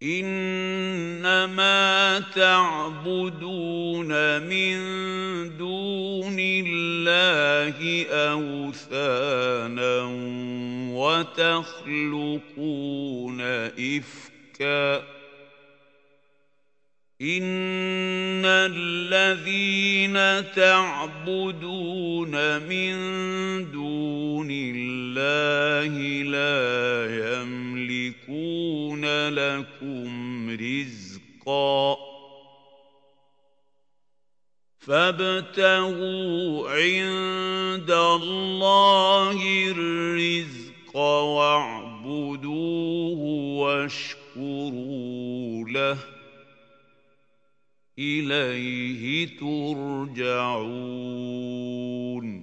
إنما تعبدون من دون الله أوثانا وتخلقون إفكا إن الذين تعبدون من دون الله لا يملكون لكم رزقا فابتغوا عند الله الرزق واعبدوه واشكروا له إليه ترجعون